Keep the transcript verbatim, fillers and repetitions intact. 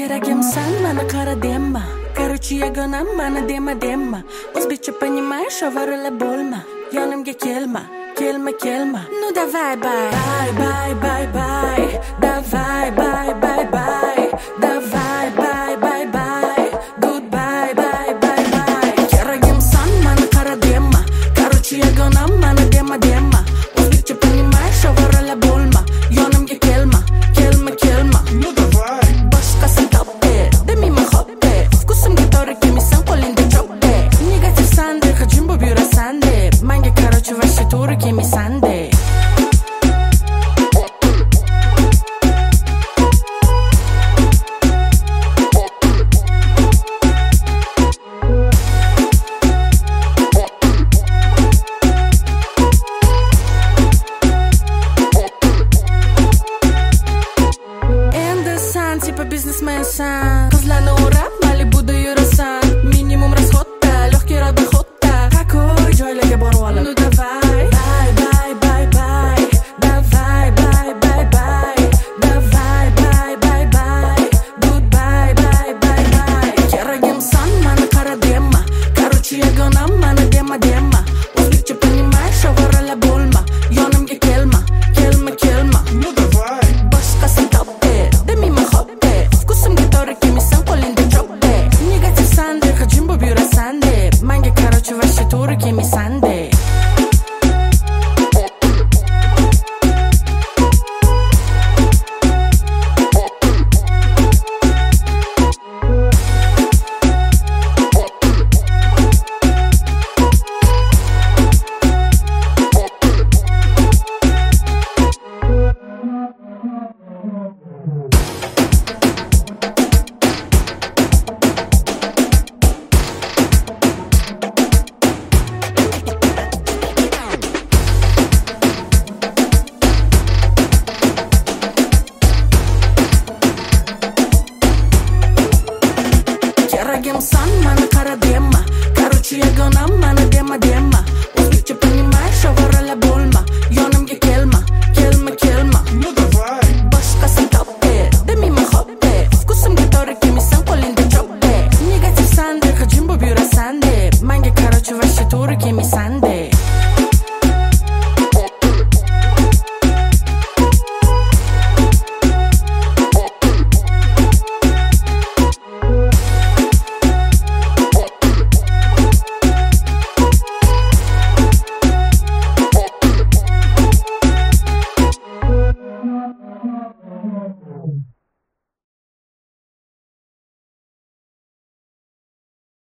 Keragimsan, mani qara dema. Короче, yagonam, mani dema dema. O'zbekcha понимаешь, avarilar bo'lma. Yonimga kelma, kelma, kelma. Ну давай, bye, bye, bye, bye, bye. Давай, bye, bye, bye. Давай, bye, bye, bye. Goodbye, bye, bye, bye. Keragimsan, mani qara dema. Короче, yagonam, mani dema dema. O'zbekcha понимаешь, avarilar bo'lma. Yonimga kelma, kelma, kelma. Ну давай. Boshqasini topdi, demima hopdi. Vkusimga to'g'ri kelmaysan, qo'lingda cho'pdi. Negativsan deb hujum bo'lib yurasan deb. Menga короче вообще to'g'ri kelmaysan deb. Типа бизнесменsan, qizlarni o'rab Malibuda yurasan. Minimum расходda, легкий расходda. Какой joylarga borib olib. Ну давай, bye, bye, bye, bye. Давай, bye, bye, bye. Давай, bye, bye, bye. Goodbye, bye, bye, bye. Keragimsan, mani qara dema. Короче, yagonam, mani dema dema. O'zbekcha понимаешь, avarilar bo'lma. Yonimga kelma, kelma, kelma. Ну давай. Boshqasini topdi, demima hopdi. Vkusimga to'g'ri kelmaysan, qo'lingda cho'pdi. Negativsan deb hujum bo'lib yurasan deb. Menga короче вообще to'g'ri kelmaysan deb. Keragimsan, mani qara dema. Короче, yagonam, mani dema dema. O'zbekcha понимаешь, avarilar bo'lma. Yonimga kelma, kelma, kelma. Ну давай. Boshqasini topdi, demima hopdi. Vkusimga to'g'ri kelmaysan, qo'lingda cho'pdi. Negativsan deb hujum bo'lib yurasan deb. Menga короче вообще to'g'ri kelmaysan deb.